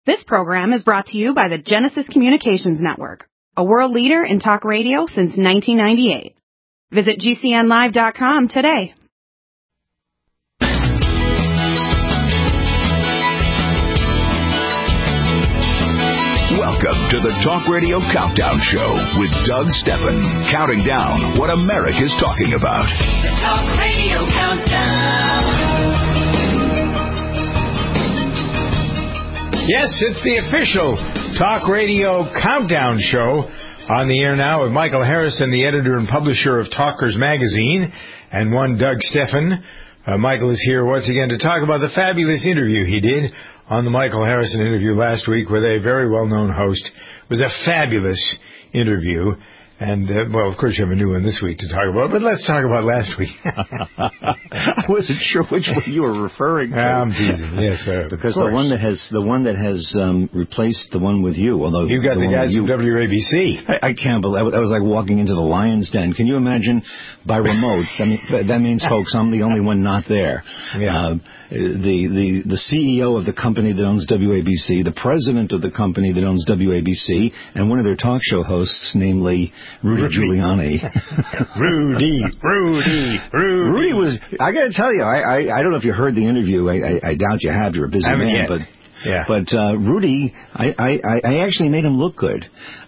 This program is brought to you by the Genesis Communications Network, a world leader in talk radio since 1998. Visit GCNlive.com today. Welcome to the Talk Radio Countdown Show with Doug Steffen, counting down what America's talking about. The Talk Radio Countdown. Yes, it's the official Talk Radio Countdown Show on the air now with Michael Harrison, the editor and publisher of Talkers Magazine, and one Doug Steffen. Michael is here once again to talk about the fabulous interview he did on the Michael Harrison interview last week with a very well-known host. It was a fabulous interview. And, well, of course, you have a new one this week to talk about, but let's talk about last week. I wasn't sure which one you were referring to. I'm teasing, yes, because the one that has replaced the one with you. Although you got the guys from WABC. I can't believe that was like walking into the lion's den. Can you imagine by remote? That means, folks, I'm the only one not there. Yeah. The CEO of the company that owns WABC, the president of the company that owns WABC, and one of their talk show hosts, namely Rudy Giuliani. Rudy was, I got to tell you, I don't know if you heard the interview. I doubt you have. You're a busy man, yet. But Rudy, I actually made him look good.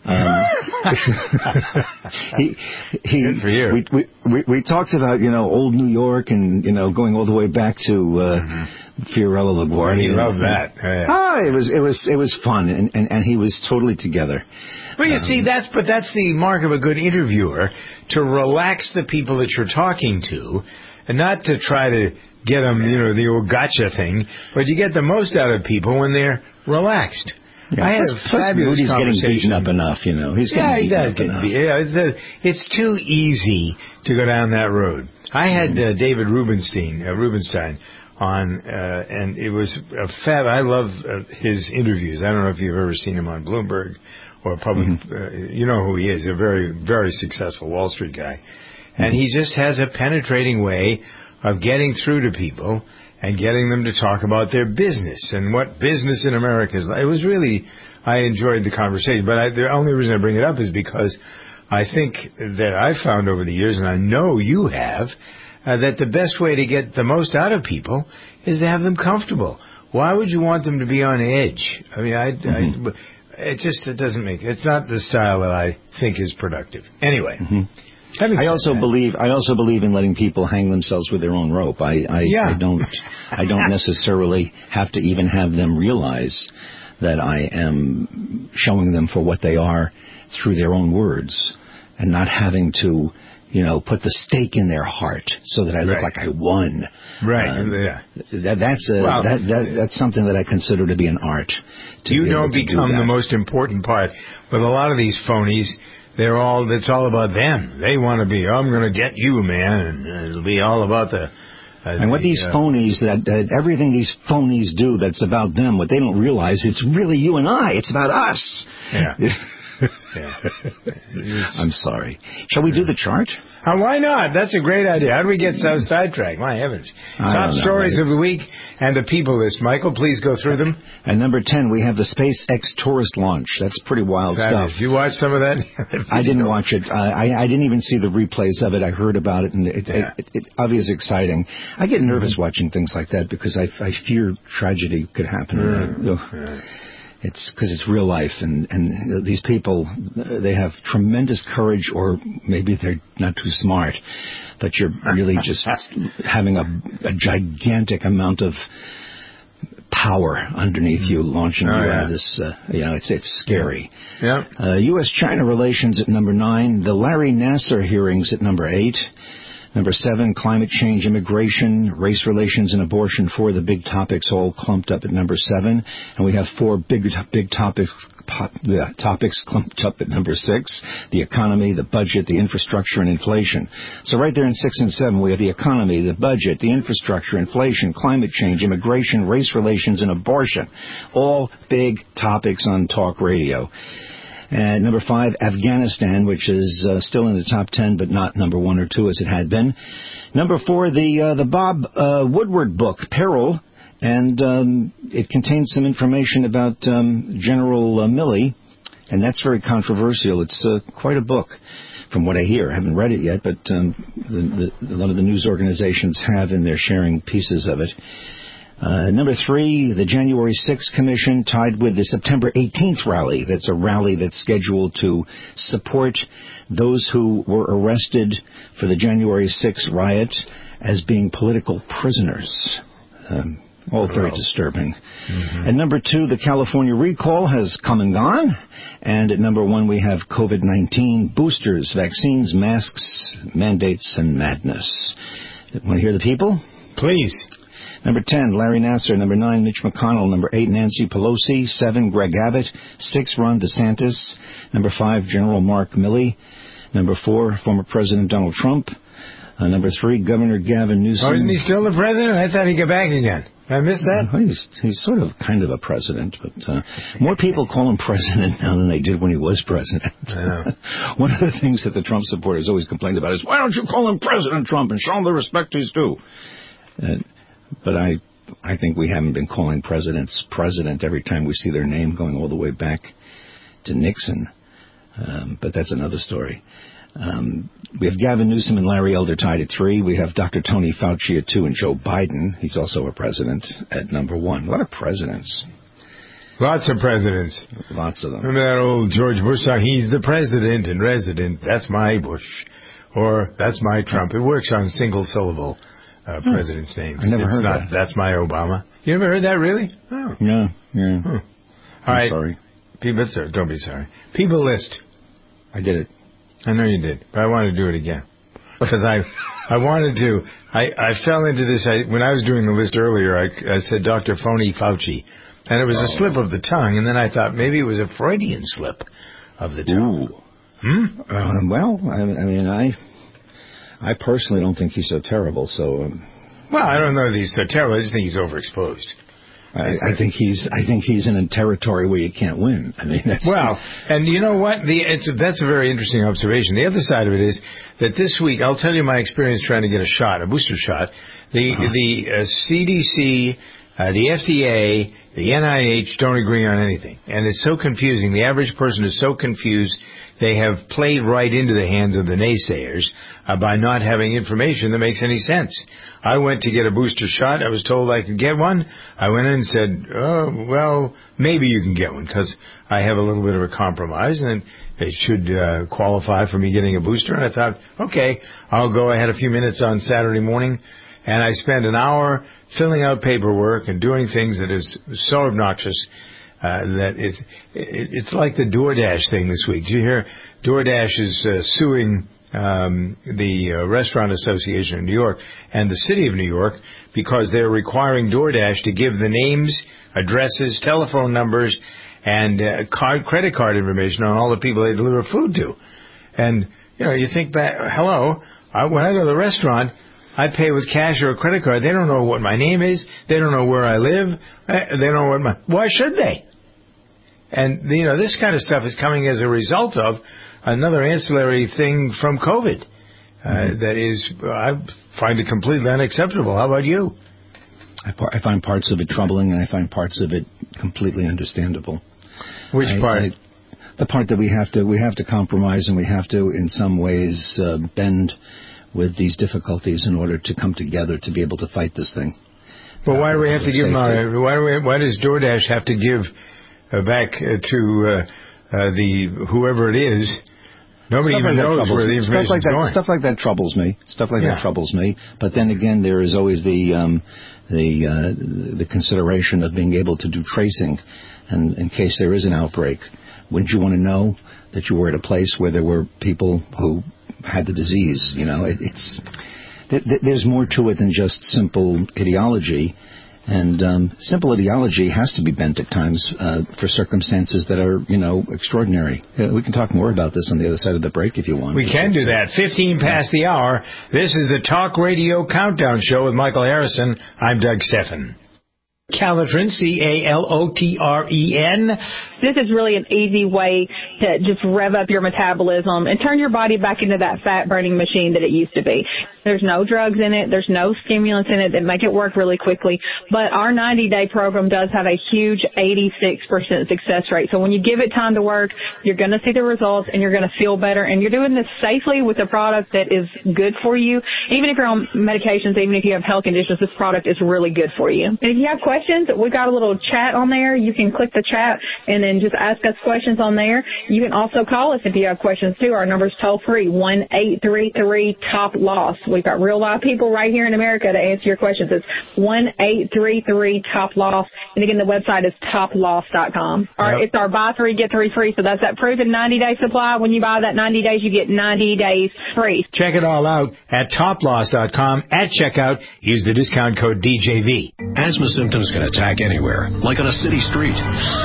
Good for you. We talked about, old New York and, going all the way back to Fiorello LaGuardia. He loved that. It was fun, and he was totally together. Well, you see, that's the mark of a good interviewer, to relax the people that you're talking to, and not to try to get them, the old gotcha thing, but you get the most out of people when they're relaxed. Yeah, I had a fabulous Rudy's conversation. Getting beaten up enough, He's getting beaten up enough. It's too easy to go down that road. I had David Rubenstein on, and it was a fab. I love his interviews. I don't know if you've ever seen him on Bloomberg or public. You know who he is. A very, very successful Wall Street guy. And he just has a penetrating way of getting through to people and getting them to talk about their business and what business in America is like. It was really, I enjoyed the conversation. But the only reason I bring it up is because I think that I've found over the years, and I know you have, that the best way to get the most out of people is to have them comfortable. Why would you want them to be on edge? I mean, it doesn't make, it's not the style that I think is productive. Anyway. I also believe in letting people hang themselves with their own rope. I don't necessarily have to even have them realize that I am showing them for what they are through their own words, and not having to, put the stake in their heart so that I look like I won. Right. That's something that I consider to be an art. You don't become the most important part. With a lot of these phonies, it's all about them. They want to be, I'm going to get you, man, and it'll be all about the... and what these phonies, everything these phonies do that's about them, what they don't realize, it's really you and I. It's about us. Yeah. I'm sorry. Shall we do the chart? Why not? That's a great idea. How do we get so sidetracked? My heavens. Top stories of the week and the people list. Michael, please go through them. And number 10, we have the SpaceX tourist launch. That's pretty wild stuff. Did you watch some of that? I didn't watch it. I didn't even see the replays of it. I heard about it, and it obviously exciting. I get nervous watching things like that because I fear tragedy could happen. It's because it's real life, and these people, they have tremendous courage, or maybe they're not too smart, but you're really just having a gigantic amount of power underneath you, launching you out of this, it's scary. Yeah. U.S.-China relations at number 9, the Larry Nassar hearings at number 8, number 7, climate change, immigration, race relations, and abortion. 4 of the big topics all clumped up at number 7. And we have 4 big topics clumped up at number 6. The economy, the budget, the infrastructure, and inflation. So right there in 6 and 7, we have the economy, the budget, the infrastructure, inflation, climate change, immigration, race relations, and abortion. All big topics on talk radio. And number 5, Afghanistan, which is still in the top 10, but not number 1 or 2 as it had been. Number 4, the Bob Woodward book, Peril, And it contains some information about General Milley, and that's very controversial. It's quite a book, from what I hear. I haven't read it yet, but a lot of the news organizations have, and they're sharing pieces of it. Number 3, the January 6th Commission tied with the September 18th rally. That's a rally that's scheduled to support those who were arrested for the January 6th riot as being political prisoners. All very disturbing. Mm-hmm. At number 2, the California recall has come and gone. And at number 1, we have COVID-19, boosters, vaccines, masks, mandates, and madness. Want to hear the people? Please. Number 10, Larry Nassar. Number 9, Mitch McConnell. Number 8, Nancy Pelosi. 7, Greg Abbott. 6, Ron DeSantis. Number 5, General Mark Milley. Number 4, former President Donald Trump. Number 3, Governor Gavin Newsom. Oh, isn't he still the president? I thought he'd get back again. I missed that? He's sort of kind of a president, but more people call him president now than they did when he was president. I know. One of the things that the Trump supporters always complained about is, why don't you call him President Trump and show him the respect he's due? But I think we haven't been calling presidents president every time we see their name going all the way back to Nixon. But that's another story. We have Gavin Newsom and Larry Elder tied at 3. We have Dr. Tony Fauci at 2 and Joe Biden. He's also a president at number 1. A lot of presidents. Lots of presidents. Lots of them. Remember that old George Bush song, he's the president and resident. That's my Bush. Or that's my Trump. It works on single syllable presidents' names. I never heard that. That's my Obama. You ever heard that, really? Oh. Yeah. All right. Sorry. People, don't be sorry. People list. I did it. I know you did, but I want to do it again. Because I wanted to. I fell into this. When I was doing the list earlier, I said Dr. Phony Fauci. And it was a slip of the tongue. And then I thought maybe it was a Freudian slip of the tongue. Ooh. Well, I mean, I personally don't think he's so terrible. So. Well, I don't know that he's so terrible. I just think he's overexposed. I think he's in a territory where you can't win. I mean, and you know what? That's a very interesting observation. The other side of it is that this week, I'll tell you my experience trying to get a booster shot. The CDC, the FDA, the NIH don't agree on anything, and it's so confusing. The average person is so confused. They have played right into the hands of the naysayers by not having information that makes any sense. I went to get a booster shot. I was told I could get one. I went in and said, oh, well, maybe you can get one because I have a little bit of a compromise and it should qualify for me getting a booster. And I thought, okay, I'll go. I had a few minutes on Saturday morning, and I spent an hour filling out paperwork and doing things that is so obnoxious that it's like the DoorDash thing this week. Did you hear DoorDash is suing the Restaurant Association of New York and the City of New York because they're requiring DoorDash to give the names, addresses, telephone numbers, and credit card information on all the people they deliver food to. And, you think back, hello, when I go to the restaurant, I pay with cash or a credit card. They don't know what my name is. They don't know where I live. They don't know why should they? And, this kind of stuff is coming as a result of another ancillary thing from COVID. That is, I find it completely unacceptable. How about you? I find parts of it troubling, and I find parts of it completely understandable. Which part? The part that we have to compromise, and we have to, in some ways, bend with these difficulties in order to come together to be able to fight this thing. But why do we have to give them? Why does DoorDash have to give back to the whoever it is? Nobody even knows where the information is going. Stuff like that troubles me. That troubles me. But then again, there is always the consideration of being able to do tracing, and in case there is an outbreak, wouldn't you want to know that you were at a place where there were people who had the disease? There's more to it than just simple ideology. And simple ideology has to be bent at times for circumstances that are, extraordinary. We can talk more about this on the other side of the break if you want. We can do that. 15 past the hour. This is the Talk Radio Countdown Show with Michael Harrison. I'm Doug Steffen. Calotren, Calotren. This is really an easy way to just rev up your metabolism and turn your body back into that fat-burning machine that it used to be. There's no drugs in it. There's no stimulants in it that make it work really quickly. But our 90-day program does have a huge 86% success rate. So when you give it time to work, you're going to see the results and you're going to feel better. And you're doing this safely with a product that is good for you. Even if you're on medications, even if you have health conditions, this product is really good for you. And if you have questions, we've got a little chat on there. You can click the chat and then just ask us questions on there. You can also call us if you have questions too. Our number's toll free, 1-833-TOP-LOSS. We've got real live people right here in America to answer your questions. It's 1-833-TOP-LOSS. And again, the website is toploss.com. It's our buy 3, get 3 free. So that's that proven 90-day supply. When you buy that 90 days, you get 90 days free. Check it all out at toploss.com. At checkout, use the discount code DJV. Asthma symptoms can attack anywhere, like on a city street.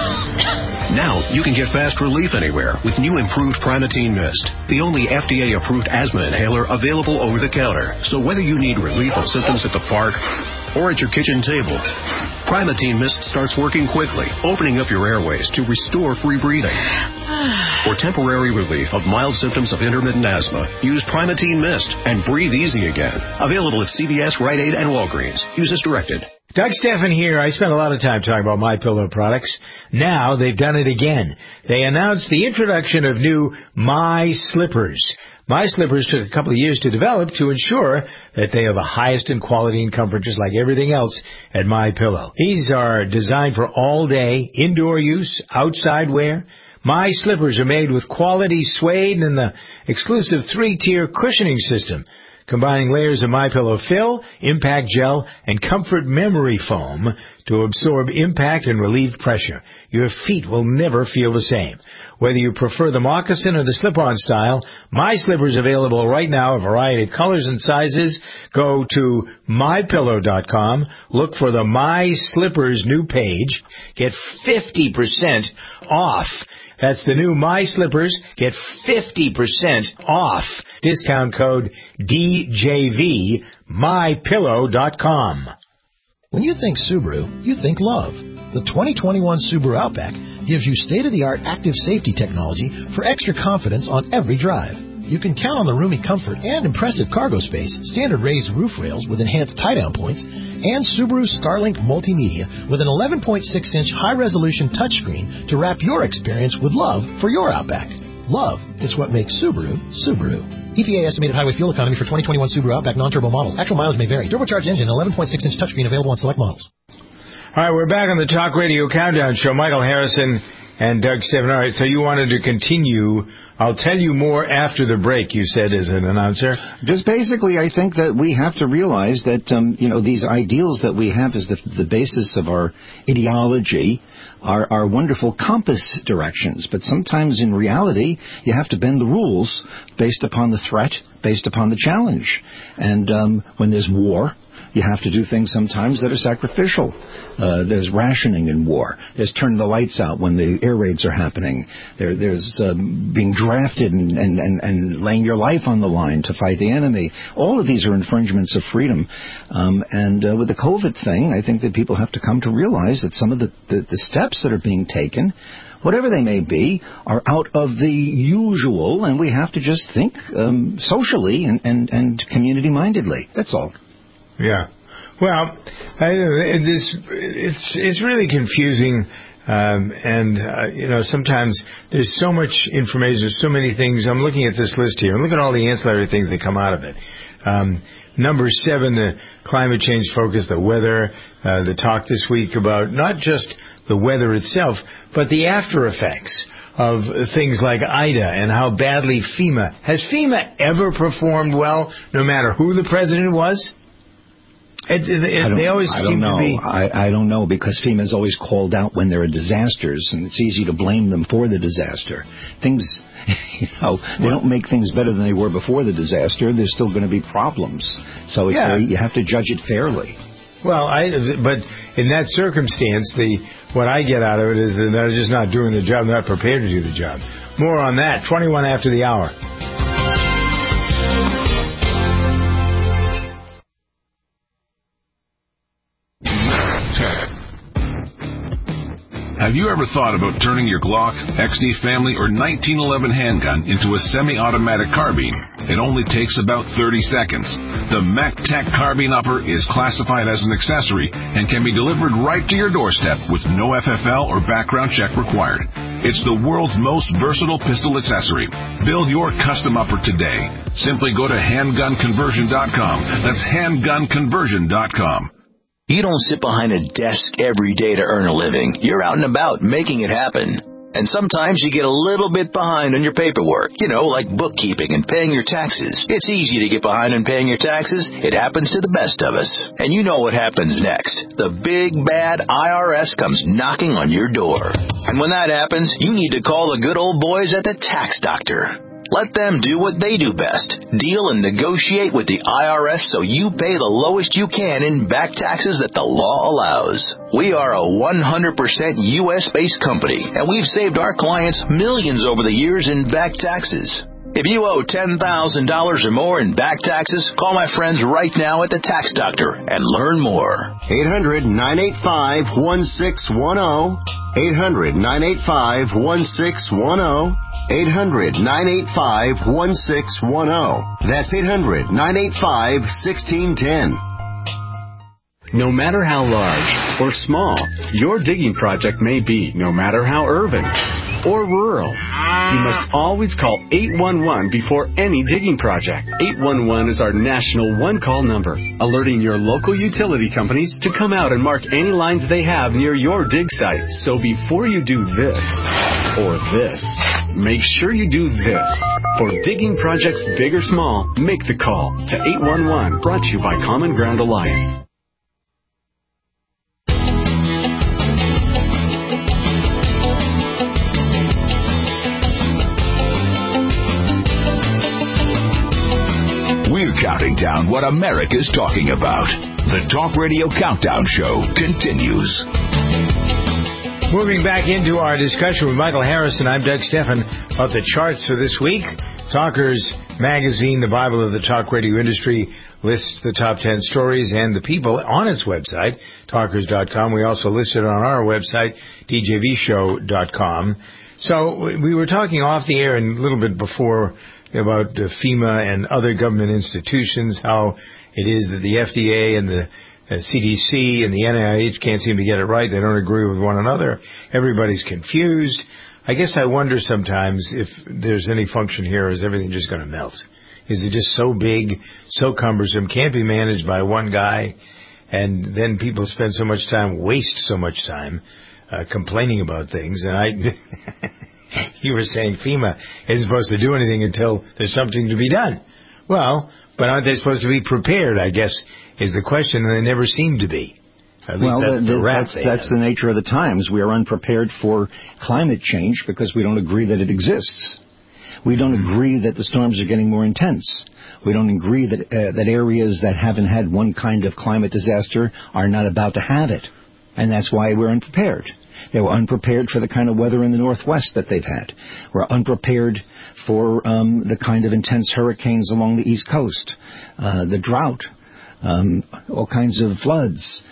Now, you can get fast relief anywhere with new improved Primatene Mist, the only FDA-approved asthma inhaler available over the counter. So whether you need relief of symptoms at the park or at your kitchen table, Primatene Mist starts working quickly, opening up your airways to restore free breathing. For temporary relief of mild symptoms of intermittent asthma, use Primatene Mist and breathe easy again. Available at CVS, Rite Aid, and Walgreens. Use as directed. Doug Steffen here. I spent a lot of time talking about MyPillow products. Now they've done it again. They announced the introduction of new My Slippers. My Slippers took a couple of years to develop to ensure that they are the highest in quality and comfort, just like everything else at MyPillow. These are designed for all-day indoor use, outside wear. My Slippers are made with quality suede and the exclusive 3-tier cushioning system, combining layers of MyPillow fill, impact gel, and comfort memory foam to absorb impact and relieve pressure. Your feet will never feel the same. Whether you prefer the moccasin or the slip-on style, My Slippers available right now, a variety of colors and sizes. Go to MyPillow.com, look for the My Slippers new page, get 50% off. That's the new My Slippers. Get 50% off. Discount code DJV, MyPillow.com. When you think Subaru, you think love. The 2021 Subaru Outback gives you state-of-the-art active safety technology for extra confidence on every drive. You can count on the roomy comfort and impressive cargo space, standard raised roof rails with enhanced tie-down points, and Subaru Starlink Multimedia with an 11.6-inch high-resolution touchscreen to wrap your experience with love for your Outback. Love is what makes Subaru, Subaru. EPA estimated highway fuel economy for 2021 Subaru Outback non-turbo models. Actual mileage may vary. Turbocharged engine, 11.6-inch touchscreen available on select models. All right, we're back on the Talk Radio Countdown Show. Michael Harrison and Doug Steffen. All right, so you wanted to continue. I'll tell you more after the break, you said as an announcer. Just basically, I think that we have to realize that, these ideals that we have as the basis of our ideology are wonderful compass directions. But sometimes in reality, you have to bend the rules based upon the threat, based upon the challenge. And when there's war, you have to do things sometimes that are sacrificial. There's rationing in war. There's turning the lights out when the air raids are happening. There's being drafted and laying your life on the line to fight the enemy. All of these are infringements of freedom. And with the COVID thing, I think that people have to come to realize that some of the steps that are being taken, whatever they may be, are out of the usual, and we have to just think socially and community-mindedly. That's all. Yeah. Well, it's really confusing, sometimes there's so much information, there's so many things. I'm looking at this list here, and look at all the ancillary things that come out of it. Number 7, the climate change focus, the weather, the talk this week about not just the weather itself, but the after effects of things like Ida and how badly FEMA. Has FEMA ever performed well, no matter who the president was? They always seem to be. I don't know, because FEMA is always called out when there are disasters, and it's easy to blame them for the disaster. Things, they don't make things better than they were before the disaster. There's still going to be problems. So you have to judge it fairly. Well, but in that circumstance, what I get out of it is that they're just not doing the job, not prepared to do the job. More on that, 21 after the hour. Have you ever thought about turning your Glock, XD Family, or 1911 handgun into a semi-automatic carbine? It only takes about 30 seconds. The MacTac Carbine Upper is classified as an accessory and can be delivered right to your doorstep with no FFL or background check required. It's the world's most versatile pistol accessory. Build your custom upper today. Simply go to handgunconversion.com. That's handgunconversion.com. You don't sit behind a desk every day to earn a living. You're out and about making it happen. And sometimes you get a little bit behind on your paperwork, like bookkeeping and paying your taxes. It's easy to get behind on paying your taxes. It happens to the best of us. And you know what happens next. The big, bad IRS comes knocking on your door. And when that happens, you need to call the good old boys at the Tax Doctor. Let them do what they do best. Deal and negotiate with the IRS so you pay the lowest you can in back taxes that the law allows. We are a 100% U.S.-based company, and we've saved our clients millions over the years in back taxes. If you owe $10,000 or more in back taxes, call my friends right now at the Tax Doctor and learn more. 800-985-1610. 800-985-1610. 800-985-1610. That's 800-985-1610. No matter how large or small your digging project may be, no matter how urban or rural, you must always call 811 before any digging project. 811 is our national one-call number, alerting your local utility companies to come out and mark any lines they have near your dig site. So before you do this or this, make sure you do this. For digging projects big or small, make the call to 811, brought to you by Common Ground Alliance. We're counting down what America's talking about. The Talk Radio Countdown Show continues. Moving back into our discussion with Michael Harrison, I'm Doug Steffen about the charts for this week. Talkers Magazine, the Bible of the talk radio industry, lists the top 10 stories and the people on its website, talkers.com. We also list it on our website, djvshow.com. So we were talking off the air and a little bit before about FEMA and other government institutions, how it is that the FDA and the CDC and the NIH can't seem to get it right. They don't agree with one another. Everybody's confused. I guess I wonder sometimes if there's any function here, or is everything just going to melt? Is it just so big, so cumbersome, can't be managed by one guy, and then people spend so much time, waste so much time complaining about things, and you were saying FEMA isn't supposed to do anything until there's something to be done. Well, but aren't they supposed to be prepared, I guess, is the question, and they never seem to be. At least that's the nature of the times. We are unprepared for climate change because we don't agree that it exists. We don't agree that the storms are getting more intense. We don't agree that areas that haven't had one kind of climate disaster are not about to have it. And that's why we're unprepared. They were unprepared for the kind of weather in the Northwest that they've had. We're unprepared for the kind of intense hurricanes along the East Coast, the drought, all kinds of floods.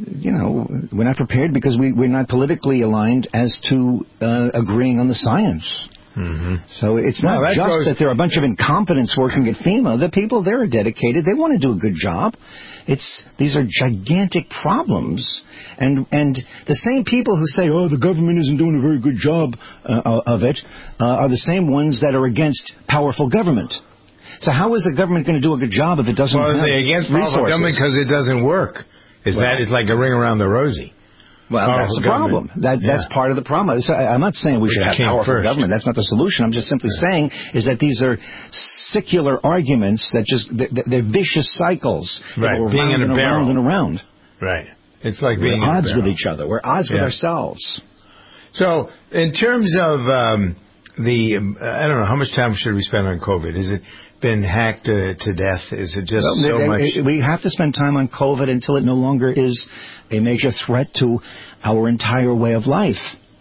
We're not prepared because we're not politically aligned as to agreeing on the science. Mm-hmm. So it's not that there are a bunch of incompetents working at FEMA. The people there are dedicated. They want to do a good job. These are gigantic problems. And the same people who say, the government isn't doing a very good job of it, are the same ones that are against powerful government. So how is the government going to do a good job if it doesn't have resources? Well, they're against powerful government because it doesn't work. It's like a ring around the rosy. Well, that's the problem. That's part of the problem. I'm not saying we should have powerful government. That's not the solution. I'm just simply saying is that these are secular arguments that they're vicious cycles. Right, being in a barrel. Around and around. Right. It's like being We're at odds with each other. We're at odds with ourselves. So, in terms of I don't know, how much time should we spend on COVID? Has it been hacked to death? Is it just so much? We have to spend time on COVID until it no longer is a major threat to our entire way of life.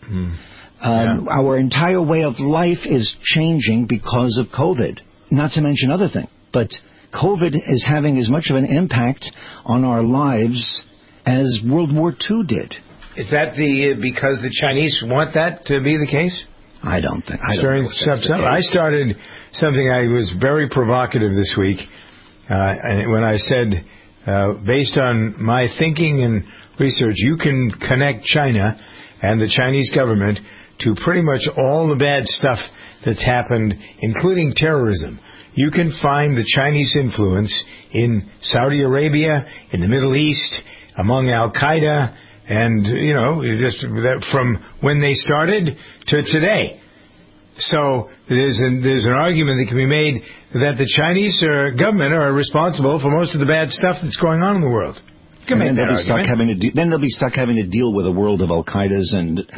Our entire way of life is changing because of COVID, not to mention other things. But COVID is having as much of an impact on our lives as World War II did. Is that because the Chinese want that to be the case? I don't think. I started something I was very provocative this week when I said, based on my thinking and research, you can connect China and the Chinese government to pretty much all the bad stuff that's happened, including terrorism. You can find the Chinese influence in Saudi Arabia, in the Middle East, among Al-Qaeda, and, just from when they started to today. So there's an argument that can be made that the Chinese government are responsible for most of the bad stuff that's going on in the world. Then they'll be stuck having to deal with a world of Al-Qaedas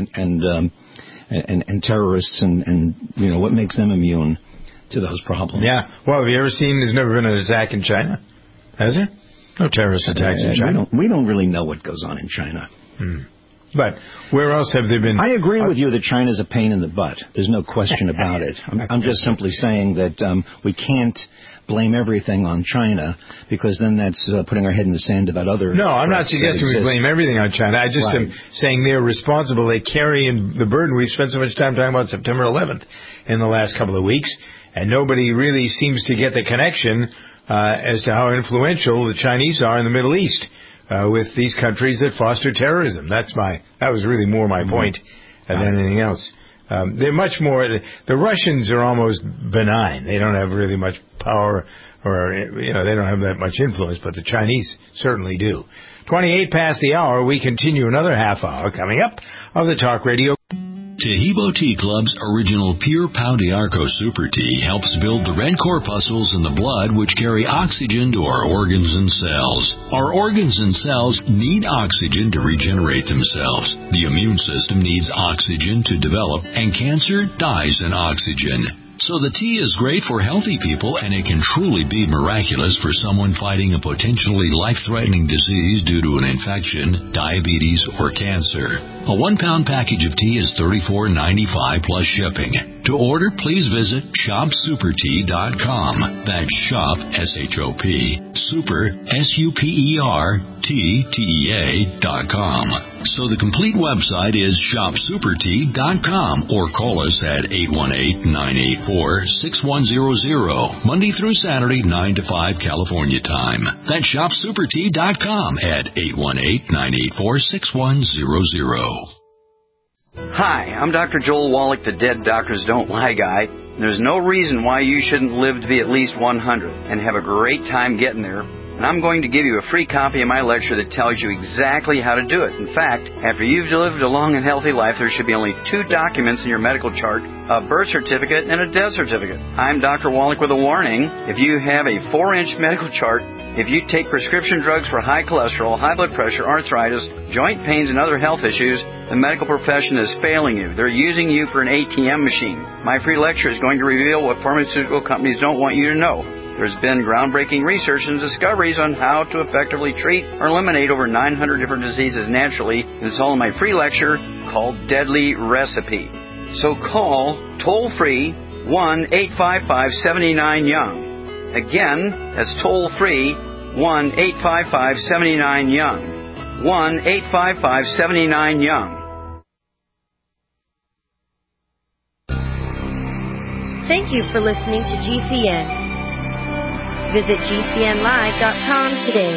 and terrorists and what makes them immune to those problems. Yeah. Well, have you ever seen? There's never been an attack in China, has there? No terrorist attacks in China. We don't really know what goes on in China. But where else have there been? I agree with you that China's a pain in the butt. There's no question about it. I'm just simply saying that we can't blame everything on China, because then that's putting our head in the sand about other. No, I'm not suggesting we blame everything on China. I just am saying they're responsible. They carry in the burden. We've spent so much time talking about September 11th in the last couple of weeks, and nobody really seems to get the connection as to how influential the Chinese are in the Middle East with these countries that foster terrorism. That was really more my point than anything else. They're much more. The Russians are almost benign. They don't have really much power, or they don't have that much influence. But the Chinese certainly do. 28 past the hour. We continue another half hour coming up of the Talk Radio. Tahibo Tea Club's original Pure Pau d'Arco Super Tea helps build the red corpuscles in the blood which carry oxygen to our organs and cells. Our organs and cells need oxygen to regenerate themselves. The immune system needs oxygen to develop, and cancer dies in oxygen. So the tea is great for healthy people, and it can truly be miraculous for someone fighting a potentially life-threatening disease due to an infection, diabetes, or cancer. A 1-pound package of tea is $34.95 plus shipping. To order, please visit shopsupertea.com. That's shop, S-H-O-P, super, S-U-P-E-R-T-T-E-A.com. So the complete website is shopsupertea.com, or call us at 818-984-6100, Monday through Saturday, 9 to 5 California time. That's shopsupertea.com at 818-984-6100. Hi, I'm Dr. Joel Wallach, the Dead Doctors Don't Lie guy. There's no reason why you shouldn't live to be at least 100 and have a great time getting there. And I'm going to give you a free copy of my lecture that tells you exactly how to do it. In fact, after you've lived a long and healthy life, there should be only 2 documents in your medical chart, a birth certificate and a death certificate. I'm Dr. Wallach with a warning. If you have a 4-inch medical chart, if you take prescription drugs for high cholesterol, high blood pressure, arthritis, joint pains, and other health issues, the medical profession is failing you. They're using you for an ATM machine. My free lecture is going to reveal what pharmaceutical companies don't want you to know. There's been groundbreaking research and discoveries on how to effectively treat or eliminate over 900 different diseases naturally, and it's all in my free lecture called Deadly Recipe. So call toll-free 1-855-79-YOUNG. Again, that's toll-free 1-855-79-YOUNG. 1-855-79-YOUNG. Thank you for listening to GCN. Visit GCNlive.com today.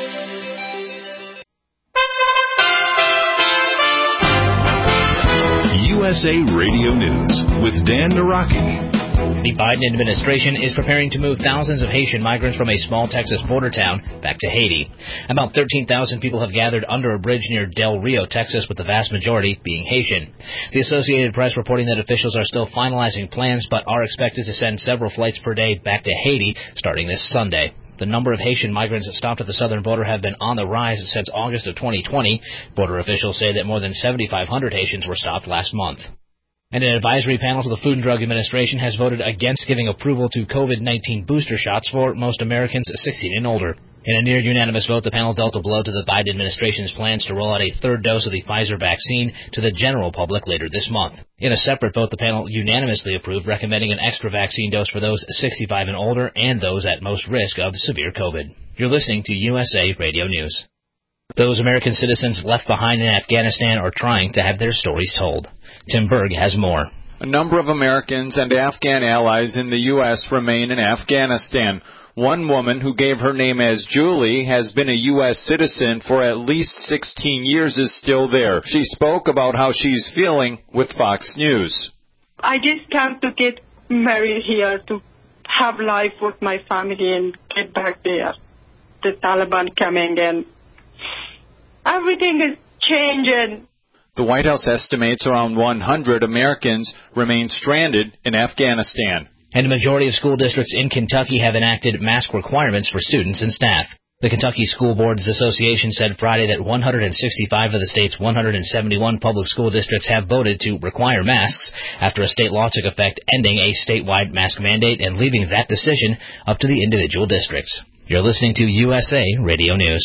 USA Radio News with Dan Naraki. The Biden administration is preparing to move thousands of Haitian migrants from a small Texas border town back to Haiti. About 13,000 people have gathered under a bridge near Del Rio, Texas, with the vast majority being Haitian. The Associated Press reporting that officials are still finalizing plans but are expected to send several flights per day back to Haiti starting this Sunday. The number of Haitian migrants that stopped at the southern border have been on the rise since August of 2020. Border officials say that more than 7,500 Haitians were stopped last month. And an advisory panel to the Food and Drug Administration has voted against giving approval to COVID-19 booster shots for most Americans 16 and older. In a near-unanimous vote, the panel dealt a blow to the Biden administration's plans to roll out a 3rd dose of the Pfizer vaccine to the general public later this month. In a separate vote, the panel unanimously approved recommending an extra vaccine dose for those 65 and older and those at most risk of severe COVID. You're listening to USA Radio News. Those American citizens left behind in Afghanistan are trying to have their stories told. Tim Berg has more. A number of Americans and Afghan allies in the U.S. remain in Afghanistan. One woman who gave her name as Julie has been a U.S. citizen for at least 16 years is still there. She spoke about how she's feeling with Fox News. I just came to get married here to have life with my family and get back there. The Taliban coming and everything is changing. The White House estimates around 100 Americans remain stranded in Afghanistan. And a majority of school districts in Kentucky have enacted mask requirements for students and staff. The Kentucky School Boards Association said Friday that 165 of the state's 171 public school districts have voted to require masks after a state law took effect ending a statewide mask mandate and leaving that decision up to the individual districts. You're listening to USA Radio News.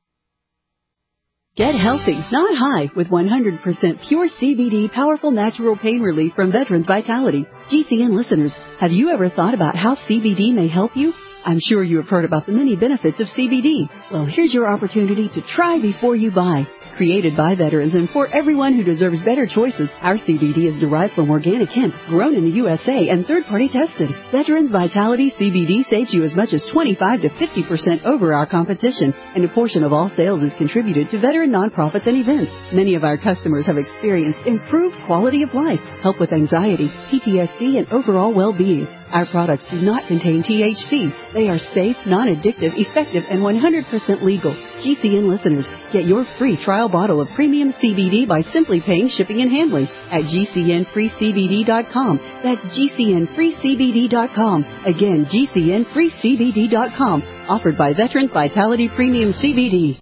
Get healthy, not high, with 100% pure CBD powerful natural pain relief from Veterans Vitality. GCN listeners, have you ever thought about how CBD may help you? I'm sure you have heard about the many benefits of CBD. Well, here's your opportunity to try before you buy. Created by veterans and for everyone who deserves better choices, our CBD is derived from organic hemp, grown in the USA and third-party tested. Veterans Vitality CBD saves you as much as 25 to 50% over our competition, and a portion of all sales is contributed to veteran nonprofits and events. Many of our customers have experienced improved quality of life, help with anxiety, PTSD, and overall well-being. Our products do not contain THC. They are safe, non-addictive, effective, and 100% legal. GCN listeners, get your free trial bottle of premium CBD by simply paying shipping and handling at GCNFreeCBD.com. That's GCNFreeCBD.com. Again, GCNFreeCBD.com. Offered by Veterans Vitality Premium CBD.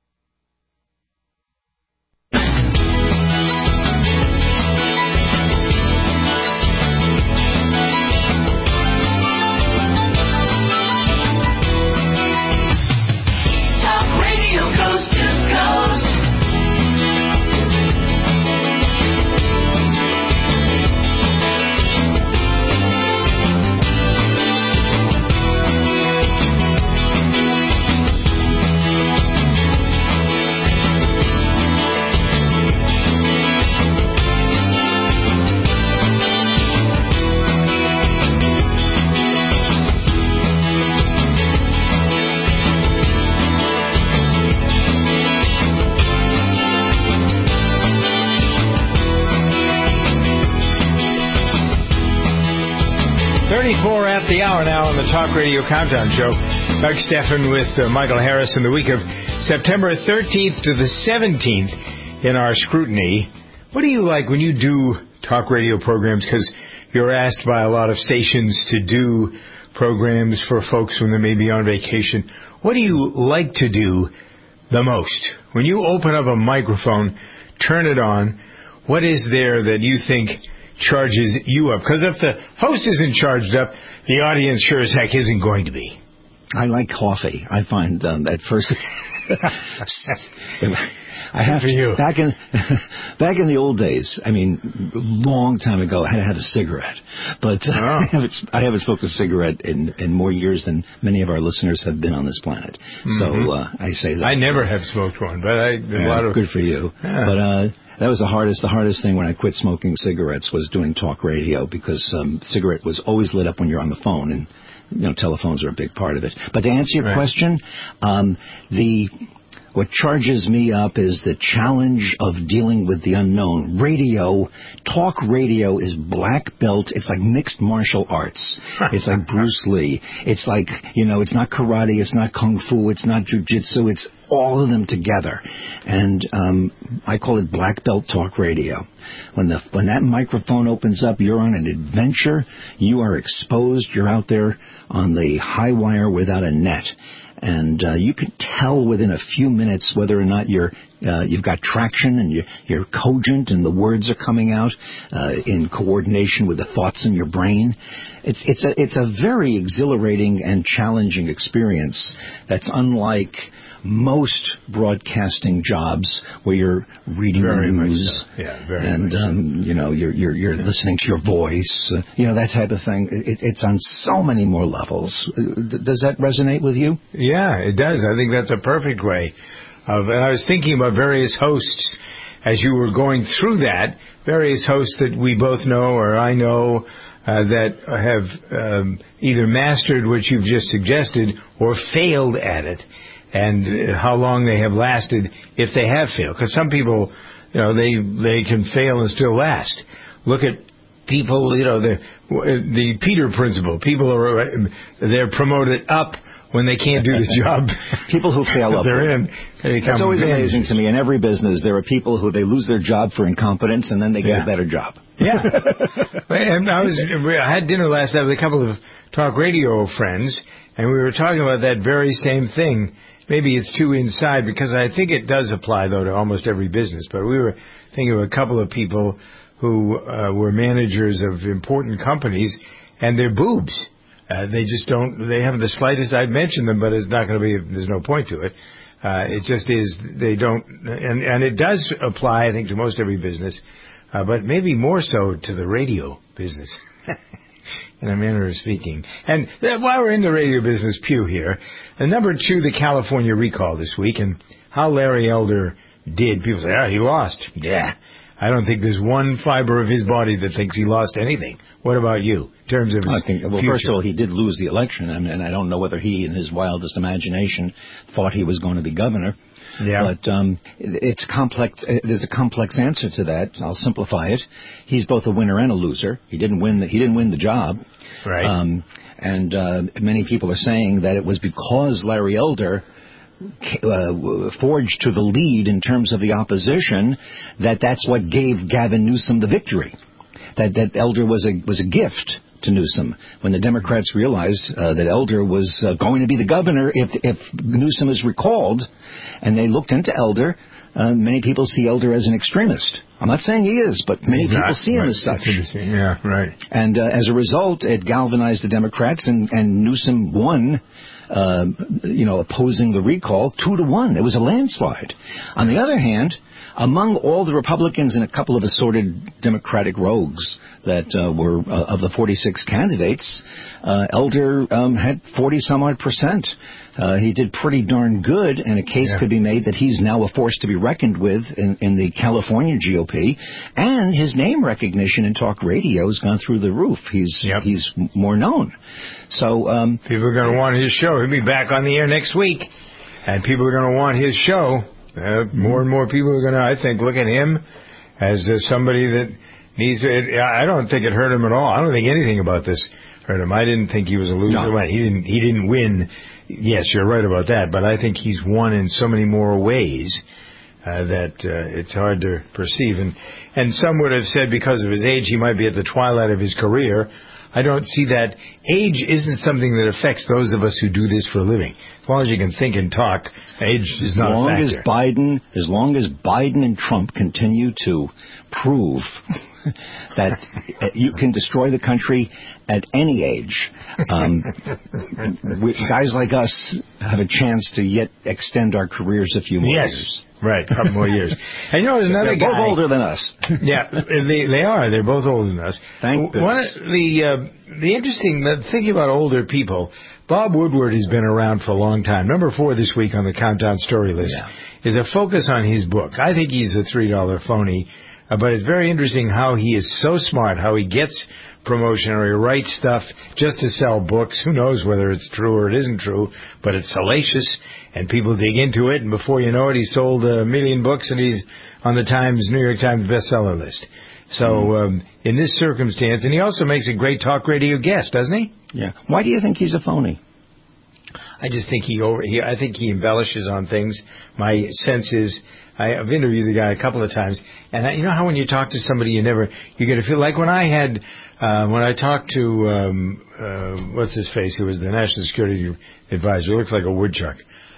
At the hour now on the Talk Radio Countdown Show. Doug Stephan with Michael Harris in the week of September 13th to the 17th in our scrutiny. What do you like when you do talk radio programs? Because you're asked by a lot of stations to do programs for folks when they may be on vacation. What do you like to do the most? When you open up a microphone, turn it on, what is there that you think charges you up? Because if the host isn't charged up, the audience sure as heck isn't going to be. I like coffee. I find at first I have for you. Back in the old days, I mean, long time ago, I had to have a cigarette. But I haven't smoked a cigarette in more years than many of our listeners have been on this planet. Mm-hmm. So I say that. I never have smoked one, but a lot of good for you. Yeah. But that was the hardest thing when I quit smoking cigarettes was doing talk radio, because cigarette was always lit up when you're on the phone, and telephones are a big part of it. But to answer your question, what charges me up is the challenge of dealing with the unknown. Talk radio is black belt. It's like mixed martial arts. It's like Bruce Lee. It's like, it's not karate, it's not kung fu, it's not jujitsu, it's all of them together. And I call it black belt talk radio. When that microphone opens up, you're on an adventure. You are exposed. You're out there on the high wire without a net. And you can tell within a few minutes whether or not you've got traction and you're cogent and the words are coming out in coordination with the thoughts in your brain. It's a very exhilarating and challenging experience that's unlike most broadcasting jobs where you're reading the news, you're listening to your voice, that type of thing. It's on so many more levels. Does that resonate with you? Yeah, it does. I think that's a perfect way and I was thinking about various hosts as you were going through that, various hosts that we both know or I know that have either mastered what you've just suggested or failed at it, and how long they have lasted if they have failed. Because some people, they can fail and still last. Look at people, the Peter principle. People they're promoted up when they can't do the job. People who fail up. They're in. It's always amazing to me. In every business, there are people who they lose their job for incompetence, and then they get a better job. Yeah. And I had dinner last night with a couple of talk radio friends, and we were talking about that very same thing. Maybe it's too inside, because I think it does apply, though, to almost every business. But we were thinking of a couple of people who were managers of important companies, and they're boobs. They just don't, they haven't the slightest, I'd mention them, but it's not going to be, there's no point to it. It just is, they don't, and it does apply, I think, to most every business, but maybe more so to the radio business, in a manner of speaking. And while we're in the radio business pew here, number 2, the California recall this week, and how Larry Elder did. People say, he lost. Yeah. I don't think there's one fiber of his body that thinks he lost anything. What about you, in terms of his future? First of all, he did lose the election, and I don't know whether he, in his wildest imagination, thought he was going to be governor. Yeah. But it's complex. There's a complex answer to that. I'll simplify it. He's both a winner and a loser. He didn't win the job. Right. And many people are saying that it was because Larry Elder forged to the lead in terms of the opposition, that's what gave Gavin Newsom the victory. That Elder was a gift to Newsom. When the Democrats realized that Elder was going to be the governor if Newsom is recalled, and they looked into Elder, many people see Elder as an extremist. I'm not saying he is, but many people see him as such. Yeah, right. And as a result, it galvanized the Democrats, and Newsom won, opposing the recall 2-1. It was a landslide. On the other hand, among all the Republicans and a couple of assorted Democratic rogues that were of the 46 candidates, Elder had 40-some-odd%. He did pretty darn good, and a case could be made that he's now a force to be reckoned with in the California GOP, and his name recognition in talk radio has gone through the roof. He's more known. So people are going to want his show. He'll be back on the air next week, and people are going to want his show. More and more people are going to, I think, look at him as somebody that needs to. I don't think it hurt him at all. I don't think anything about this hurt him. I didn't think he was a loser. No. He didn't win. Yes, you're right about that, but I think he's won in so many more ways that it's hard to perceive. And some would have said because of his age, he might be at the twilight of his career. I don't see that. Age isn't something that affects those of us who do this for a living. As long as you can think and talk, age is not a factor. As long as Biden and Trump continue to prove that you can destroy the country at any age, guys like us have a chance to yet extend our careers a few more years. Right, a couple more years. And there's another guy. They're both older than us. Yeah, they are. They're both older than us. Thank goodness. The interesting, thinking about older people, Bob Woodward has been around for a long time. Number 4 this week on the Countdown Story List is a focus on his book. I think he's a $3 phony, but it's very interesting how he is so smart, how he gets promotion or he writes stuff just to sell books. Who knows whether it's true or it isn't true, but it's salacious and people dig into it, and before you know it, he's sold 1 million books and he's on the New York Times bestseller list. So in this circumstance, and he also makes a great talk radio guest, doesn't he? Yeah. Why do you think he's a phony? I just think I think he embellishes on things. My sense is, I've interviewed the guy a couple of times, and you know how when you talk to somebody, you get to feel like when I talked to what's his face, who was the National Security Advisor, he looks like a woodchuck.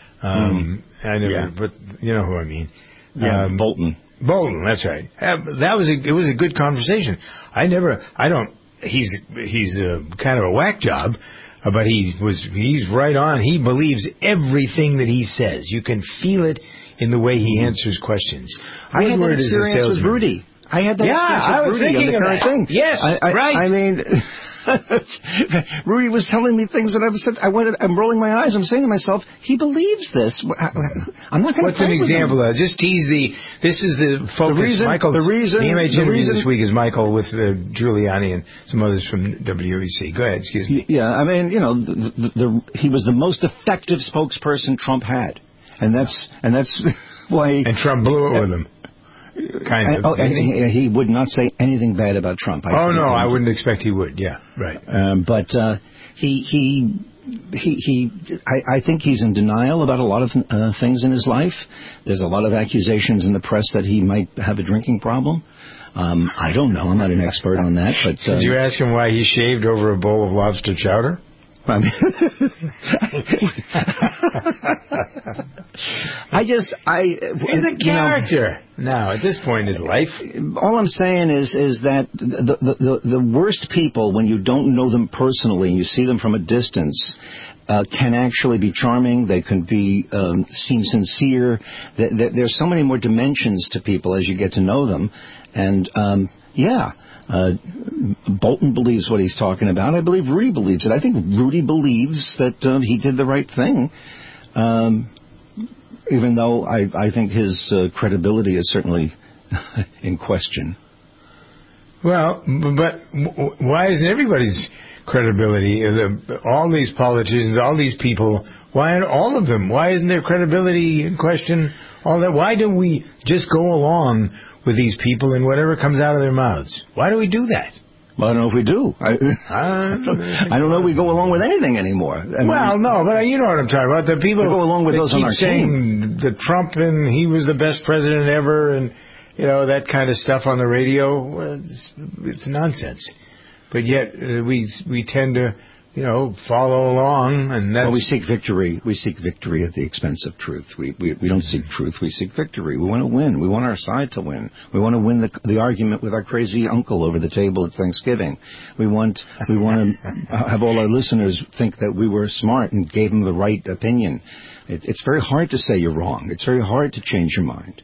But you know who I mean. Yeah, Bolton, that's right. It was a good conversation. He's kind of a whack job, but he's right on. He believes everything that he says. You can feel it in the way he answers questions. I had that experience with Rudy. I had that experience with Rudy on the current thing. Yes, right. I mean, Rudy was telling me things that I've said. I'm rolling my eyes. I'm saying to myself, he believes this. I'm not going to. What's an example of? Just tease this is the focus. The image interview this week is Michael with Giuliani and some others from WEC. Go ahead, excuse me. Yeah, I mean, he was the most effective spokesperson Trump had, and that's why. And Trump blew it with him. Kind of. And he would not say anything bad about Trump. I wouldn't expect he would. Yeah, right. But I think he's in denial about a lot of things in his life. There's a lot of accusations in the press that he might have a drinking problem. I don't know. I'm not an expert on that. But did you ask him why he shaved over a bowl of lobster chowder? I mean, he's a character now at this point in his life. All I'm saying is that the worst people, when you don't know them personally and you see them from a distance, can actually be charming. They can be seem sincere. There's so many more dimensions to people as you get to know them, and Bolton believes what he's talking about. I believe Rudy believes it. I think Rudy believes that he did the right thing, even though I think his credibility is certainly in question. Well, but why isn't everybody's credibility, all these politicians, all these people, why aren't all of them? Why isn't their credibility in question? All that? Why don't we just go along with these people and whatever comes out of their mouths? Why do we do that? Well, I don't know if we do. I don't know if we go along with anything anymore. But you know what I'm talking about. The people go along with those on our team. The Trump and he was the best president ever, and that kind of stuff on the radio. Well, it's nonsense. But yet we tend to follow along, and that's... Well, we seek victory. We seek victory at the expense of truth. We don't seek truth. We seek victory. We want to win. We want our side to win. We want to win the argument with our crazy uncle over the table at Thanksgiving. We want to have all our listeners think that we were smart and gave them the right opinion. It's very hard to say you're wrong. It's very hard to change your mind,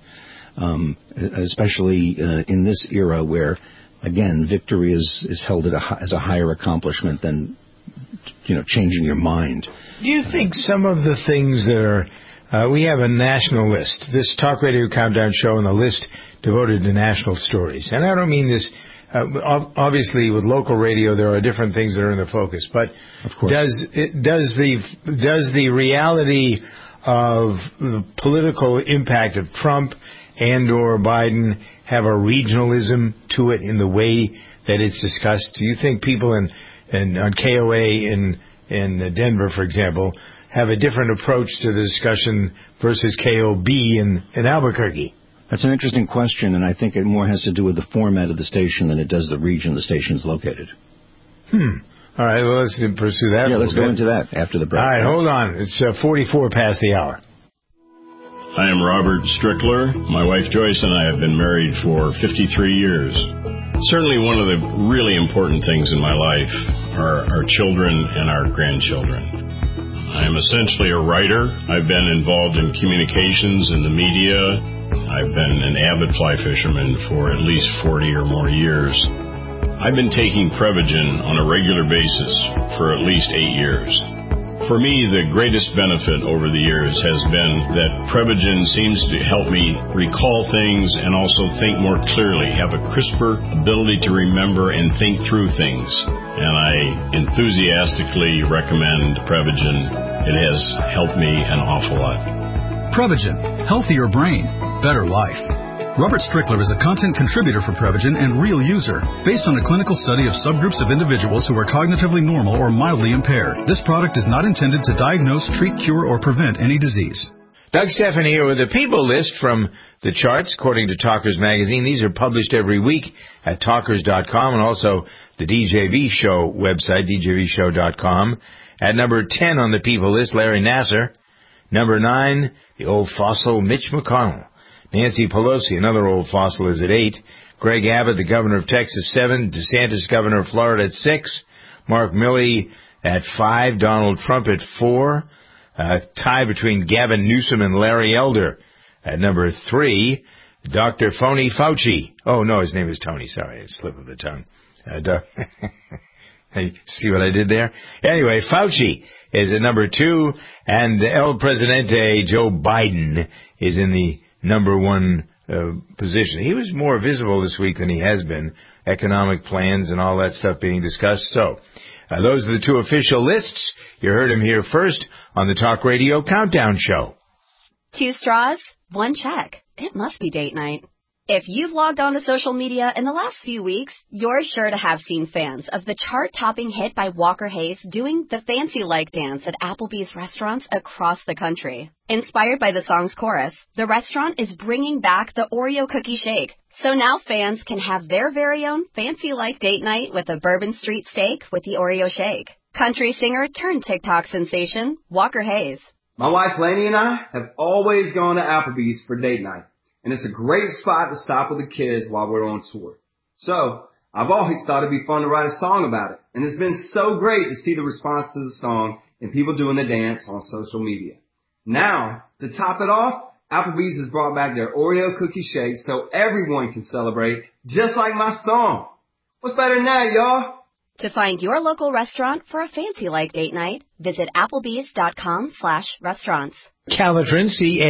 especially in this era where, again, victory is held as a higher accomplishment than changing your mind. Do you think some of the things that are... we have a national list. This Talk Radio Countdown show and the list devoted to national stories. And I don't mean this... obviously, with local radio, there are different things that are in the focus. But of course. Does the reality of the political impact of Trump and or Biden have a regionalism to it in the way that it's discussed? Do you think people on KOA in Denver, for example, have a different approach to the discussion versus KOB in Albuquerque? That's an interesting question, and I think it more has to do with the format of the station than it does the region the station's located. All right, well, let's pursue that. Yeah, let's go into that after the break. All right, hold on. It's 44 past the hour. I am Robert Strickler. My wife Joyce and I have been married for 53 years. Certainly one of the really important things in my life are our children and our grandchildren. I am essentially a writer. I've been involved in communications and the media. I've been an avid fly fisherman for at least 40 or more years. I've been taking Prevagen on a regular basis for at least 8 years. For me, the greatest benefit over the years has been that Prevagen seems to help me recall things and also think more clearly, have a crisper ability to remember and think through things. And I enthusiastically recommend Prevagen. It has helped me an awful lot. Prevagen, healthier brain, better life. Robert Strickler is a content contributor for Prevagen and real user, based on a clinical study of subgroups of individuals who are cognitively normal or mildly impaired. This product is not intended to diagnose, treat, cure, or prevent any disease. Doug Stephan here with the People List from the charts, according to Talkers Magazine. These are published every week at talkers.com and also the DJV Show website, djvshow.com. At number 10 on the People List, Larry Nassar. Number 9, the old fossil Mitch McConnell. Nancy Pelosi, another old fossil, is at 8. Greg Abbott, the governor of Texas, 7. DeSantis, governor of Florida, at 6. Mark Milley at 5. Donald Trump at 4. Tie between Gavin Newsom and Larry Elder at number 3. Dr. Phony Fauci. Oh, no, his name is Tony. Sorry, a slip of the tongue. Hey, see what I did there? Anyway, Fauci is at number 2, and El Presidente Joe Biden is in the number 1 position. He was more visible this week than he has been. Economic plans and all that stuff being discussed. So, those are the 2 official lists. You heard him here first on the Talk Radio Countdown Show. 2 straws, 1 check. It must be date night. If you've logged on to social media in the last few weeks, you're sure to have seen fans of the chart-topping hit by Walker Hayes doing the fancy-like dance at Applebee's restaurants across the country. Inspired by the song's chorus, the restaurant is bringing back the Oreo cookie shake. So now fans can have their very own fancy-like date night with a Bourbon Street steak with the Oreo shake. Country singer turned TikTok sensation, Walker Hayes. My wife Lainey and I have always gone to Applebee's for date night. And it's a great spot to stop with the kids while we're on tour. So, I've always thought it'd be fun to write a song about it. And it's been so great to see the response to the song and people doing the dance on social media. Now, to top it off, Applebee's has brought back their Oreo cookie shake so everyone can celebrate just like my song. What's better than that, y'all? To find your local restaurant for a fancy-like date night, visit applebees.com/restaurants. Calotren,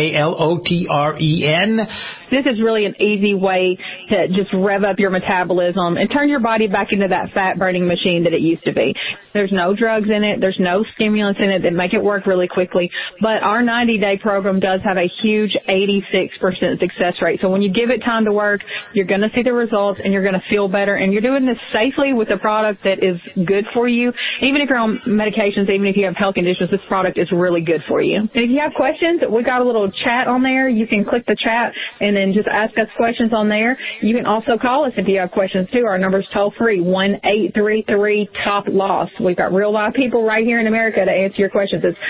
Calotren. This is really an easy way to just rev up your metabolism and turn your body back into that fat-burning machine that it used to be. There's no drugs in it. There's no stimulants in it that make it work really quickly. But our 90-day program does have a huge 86% success rate. So when you give it time to work, you're going to see the results and you're going to feel better. And you're doing this safely with a product that is good for you. Even if you're on medications, even if you have health conditions, this product is really good for you. And if you have questions, we got a little chat on there. You can click the chat and then just ask us questions on there. You can also call us if you have questions too. Our number's toll free, 1-833-TOP-LOSS. We've got real live people right here in America to answer your questions. It's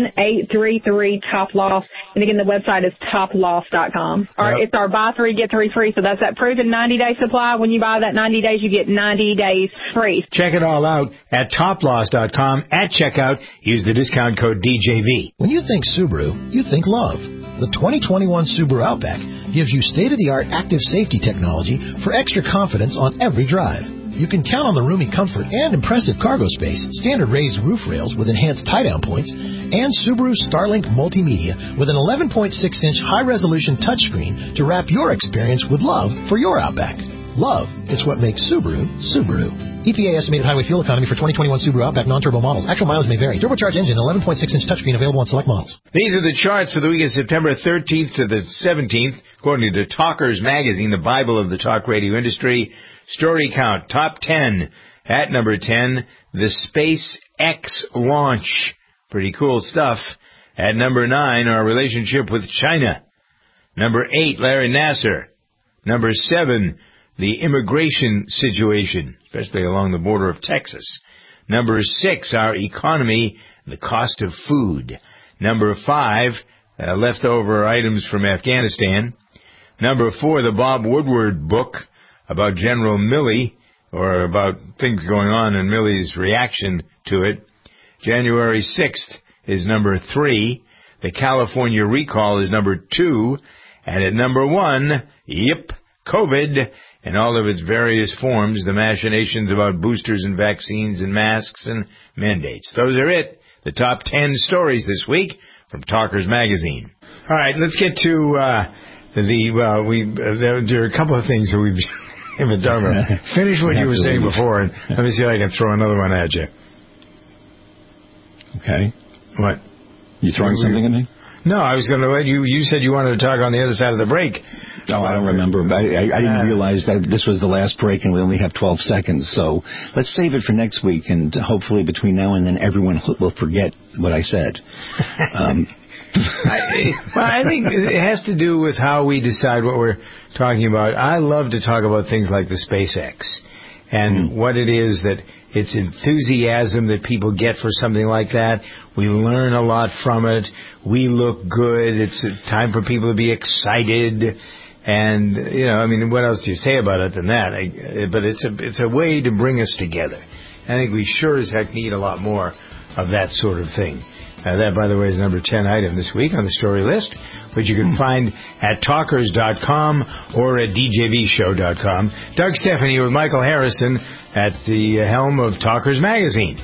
1-833-TOP-LOSS. And again, the website is toploss.com. It's our buy 3, get 3 free. So that's that proven 90-day supply. When you buy that 90 days, you get 90 days free. Check it all out at toploss.com. At checkout, use the discount code DJV. When you think Subaru, you think love. The 2021 Subaru Outback gives you state-of-the-art active safety technology for extra confidence on every drive. You can count on the roomy comfort and impressive cargo space, standard raised roof rails with enhanced tie-down points, and Subaru Starlink Multimedia with an 11.6-inch high-resolution touchscreen to wrap your experience with love for your Outback. Love, it's what makes Subaru, Subaru. EPA estimated highway fuel economy for 2021 Subaru Outback non-turbo models. Actual mileage may vary. Turbocharged engine, 11.6-inch touchscreen available on select models. These are the charts for the week of September 13th to the 17th, according to Talkers Magazine, the Bible of the talk radio industry. Story count, top 10. At number 10, the SpaceX launch. Pretty cool stuff. At number 9, our relationship with China. Number 8, Larry Nassar. Number 7, the immigration situation, especially along the border of Texas. Number 6, our economy, the cost of food. Number 5, leftover items from Afghanistan. Number 4, the Bob Woodward book about General Milley, or about things going on and Milley's reaction to it. January 6th is number 3. The California recall is number 2. And at number 1, COVID, in all of its various forms, the machinations about boosters and vaccines and masks and mandates. Those are it. The top 10 stories this week from Talkers Magazine. All right, let's get to there are a couple of things that we've been talking about. Finish what you were saying before, and let me see if I can throw another one at you. Okay. What? You throwing something at me? No, I was going to let you. You said you wanted to talk on the other side of the break. Oh, I don't remember. I didn't realize that this was the last break and we only have 12 seconds. So let's save it for next week, and hopefully between now and then everyone will forget what I said. I think it has to do with how we decide what we're talking about. I love to talk about things like the SpaceX and what it is that it's enthusiasm that people get for something like that. We learn a lot from it. We look good. It's time for people to be excited. And, what else do you say about it than that? But it's a way to bring us together. I think we sure as heck need a lot more of that sort of thing. That, by the way, is number 10 item this week on the story list, which you can find at talkers.com or at djvshow.com. Doug Stephanie with Michael Harrison at the helm of Talkers Magazine.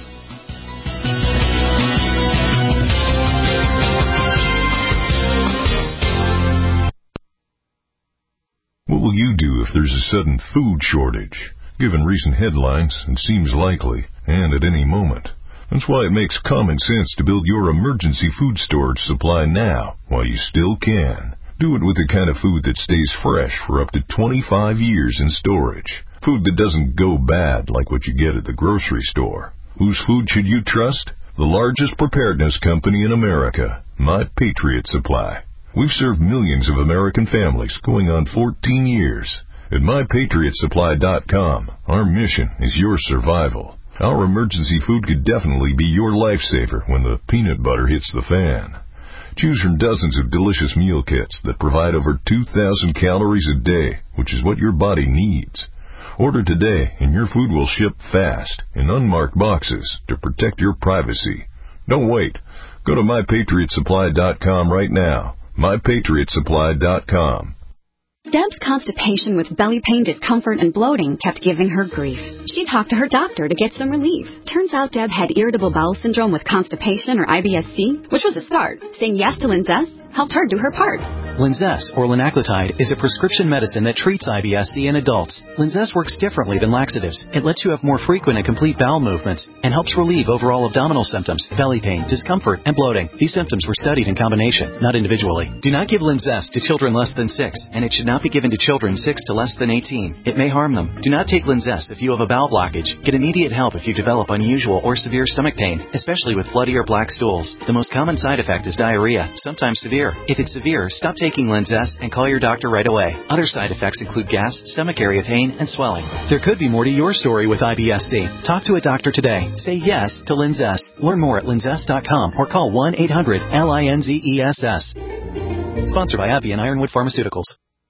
What will you do if there's a sudden food shortage? Given recent headlines, it seems likely, and at any moment. That's why it makes common sense to build your emergency food storage supply now, while you still can. Do it with the kind of food that stays fresh for up to 25 years in storage. Food that doesn't go bad like what you get at the grocery store. Whose food should you trust? The largest preparedness company in America, My Patriot Supply. We've served millions of American families going on 14 years. At MyPatriotSupply.com, our mission is your survival. Our emergency food could definitely be your lifesaver when the peanut butter hits the fan. Choose from dozens of delicious meal kits that provide over 2,000 calories a day, which is what your body needs. Order today and your food will ship fast in unmarked boxes to protect your privacy. Don't wait. Go to MyPatriotSupply.com right now. MyPatriotSupply.com. Deb's constipation with belly pain, discomfort, and bloating kept giving her grief. She talked to her doctor to get some relief. Turns out Deb had irritable bowel syndrome with constipation, or IBS-C, which was a start. Saying yes to Linzess helped her do her part. Linzess, or linaclotide, is a prescription medicine that treats IBS-C in adults. Linzess works differently than laxatives. It lets you have more frequent and complete bowel movements and helps relieve overall abdominal symptoms, belly pain, discomfort, and bloating. These symptoms were studied in combination, not individually. Do not give Linzess to children less than 6, and it should not be given to children 6 to less than 18. It may harm them. Do not take Linzess if you have a bowel blockage. Get immediate help if you develop unusual or severe stomach pain, especially with bloody or black stools. The most common side effect is diarrhea, sometimes severe. If it's severe, stop taking Linzess and call your doctor right away. Other side effects include gas, stomach area pain, and swelling. There could be more to your story with IBS-C. Talk to a doctor today. Say yes to Linzess. Learn more at linzess.com or call 1-800-LINZESS. Sponsored by AbbVie and Ironwood Pharmaceuticals.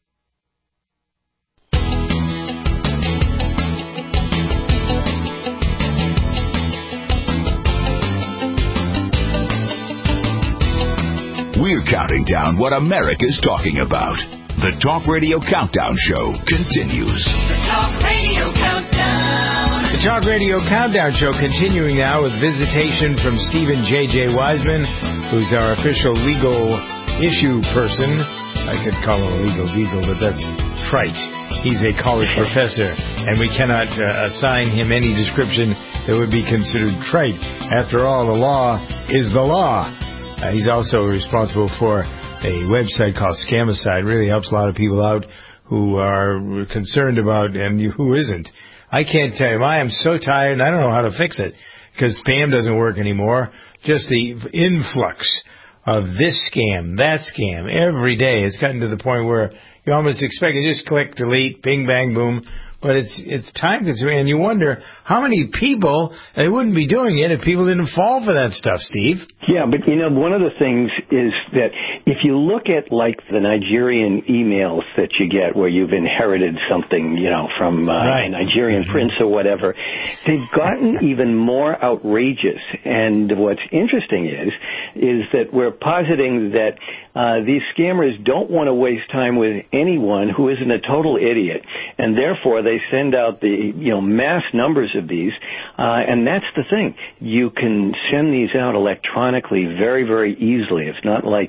We're counting down what America's talking about. The Talk Radio Countdown Show continues. The Talk Radio Countdown. The Talk Radio Countdown Show continuing now with visitation from Stephen J.J. Wiseman, who's our official legal issue person. I could call him a legal beagle, but that's trite. He's a college professor, and we cannot assign him any description that would be considered trite. After all, the law is the law. He's also responsible for a website called Scamicide. Really helps a lot of people out who are concerned about, and who isn't. I can't tell you. I am so tired, and I don't know how to fix it, because spam doesn't work anymore. Just the influx of this scam, that scam, every day. It's gotten to the point where you almost expect it. Just click, delete, bing, bang, boom. But it's time consuming, and you wonder how many people, they wouldn't be doing it if people didn't fall for that stuff, Steve. Yeah, but one of the things is that if you look at like the Nigerian emails that you get where you've inherited something, from a Nigerian prince or whatever, they've gotten even more outrageous. And what's interesting is that we're positing that these scammers don't want to waste time with anyone who isn't a total idiot, and therefore they send out the mass numbers of these, and that's the thing. You can send these out electronically very, very easily. It's not like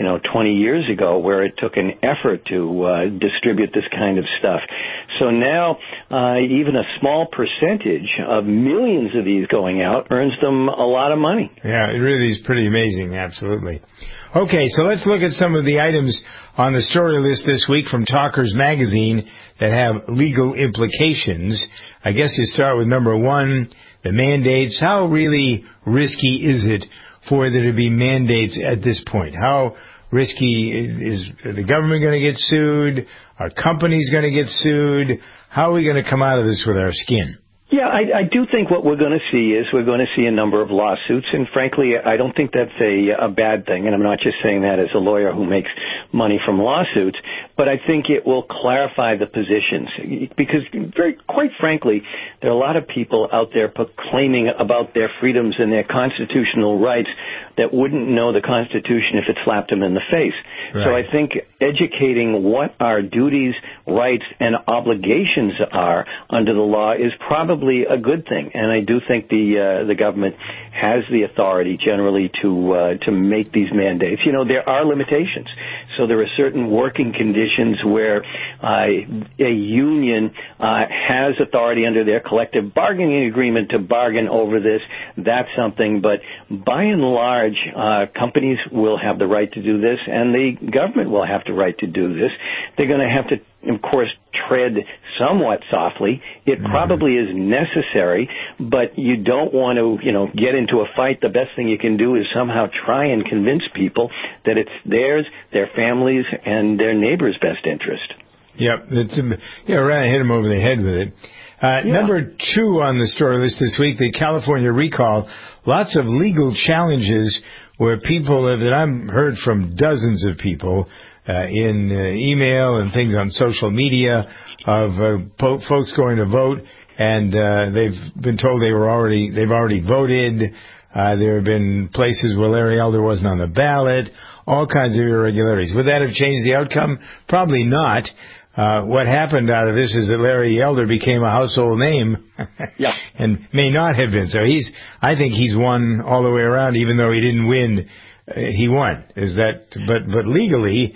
20 years ago where it took an effort to distribute this kind of stuff. So now even a small percentage of millions of these going out earns them a lot of money. Yeah, it really is pretty amazing. Absolutely. Okay, so let's look at some of the items on the story list this week from Talkers Magazine that have legal implications. I guess you start with number 1, the mandates. How really risky is it for there to be mandates at this point? How risky is the government going to get sued? Are companies going to get sued? How are we going to come out of this with our skin? Yeah, I do think what we're going to see is we're going to see a number of lawsuits, and frankly, I don't think that's a bad thing, and I'm not just saying that as a lawyer who makes money from lawsuits, but I think it will clarify the positions, because quite frankly, there are a lot of people out there proclaiming about their freedoms and their constitutional rights that wouldn't know the Constitution if it slapped them in the face. Right. So I think educating what our duties, rights, and obligations are under the law is probably a good thing. And I do think the government has the authority generally to make these mandates. You know, there are limitations. So there are certain working conditions where a union has authority under their collective bargaining agreement to bargain over this. That's something. But by and large, companies will have the right to do this, and the government will have the right to do this. They're going to have to, of course, tread somewhat softly. It probably is necessary, but you don't want to, get into a fight. The best thing you can do is somehow try and convince people that it's theirs, their families, and their neighbors' best interest. Yep, right. Hit them over the head with it. Number 2 on the story list this week, the California recall. Lots of legal challenges where people that I've heard from dozens of people in email and things on social media of folks going to vote, and they've been told they've already voted. There have been places where Larry Elder wasn't on the ballot. All kinds of irregularities. Would that have changed the outcome? Probably not. What happened out of this is that Larry Elder became a household name, and may not have been. So I think he's won all the way around, even though he didn't win. He won. But legally,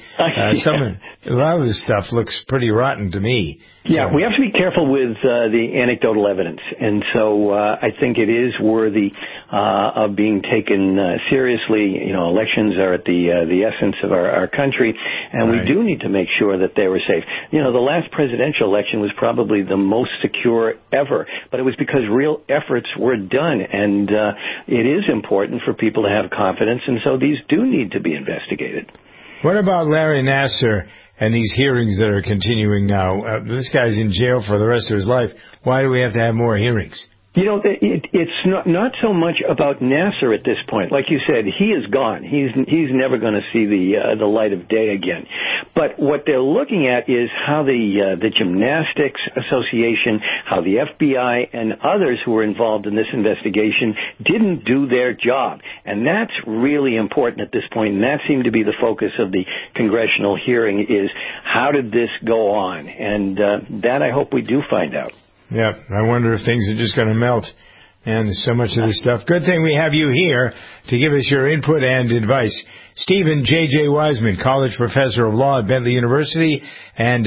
a lot of this stuff looks pretty rotten to me. Yeah, we have to be careful with the anecdotal evidence, and so I think it is worthy of being taken seriously. Elections are at the essence of our country, and we do need to make sure that they were safe. The last presidential election was probably the most secure ever, but it was because real efforts were done, and it is important for people to have confidence, and so these do need to be investigated. What about Larry Nassar and these hearings that are continuing now? This guy's in jail for the rest of his life. Why do we have to have more hearings? It's not so much about Nassar at this point. Like you said, he is gone. He's never going to see the light of day again. But what they're looking at is how the Gymnastics Association, how the FBI and others who were involved in this investigation didn't do their job. And that's really important at this point. And that seemed to be the focus of the congressional hearing, is how did this go on? And that I hope we do find out. Yeah, I wonder if things are just going to melt. And so much of this stuff. Good thing we have you here to give us your input and advice. Stephen J.J. Wiseman, college professor of law at Bentley University and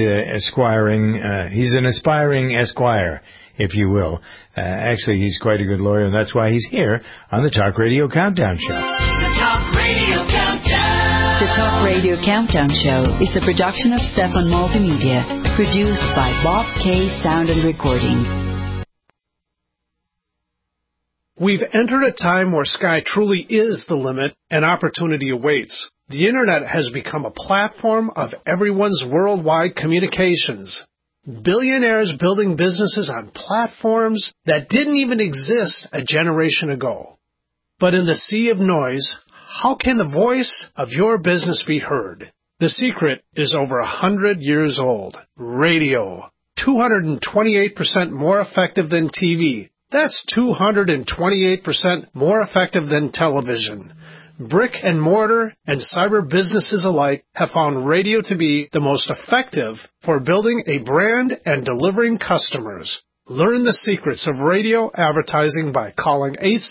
he's an aspiring esquire, if you will. Actually, he's quite a good lawyer, and that's why he's here on the Talk Radio Countdown Show. The Talk Radio Countdown. The Talk Radio Countdown Show is a production of Stefan Multimedia, produced by Bob K. Sound and Recording. We've entered a time where sky truly is the limit and opportunity awaits. The Internet has become a platform of everyone's worldwide communications. Billionaires building businesses on platforms that didn't even exist a generation ago. But in the sea of noise, how can the voice of your business be heard? The secret is over 100 years old. Radio. 228% more effective than TV. That's 228% more effective than television. Brick and mortar and cyber businesses alike have found radio to be the most effective for building a brand and delivering customers. Learn the secrets of radio advertising by calling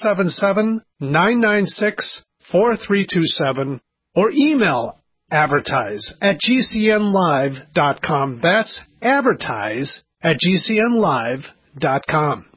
877-996-4327 or email advertise@gcnlive.com. That's advertise@gcnlive.com.